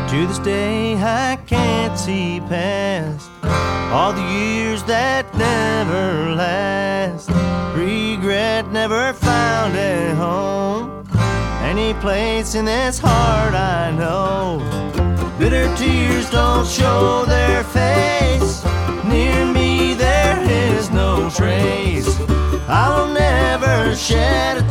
To this day I can't see past all the years that never last. Regret never found a home, any place in this heart I know. Bitter tears don't show their face, near me there is no trace. I'll never shed a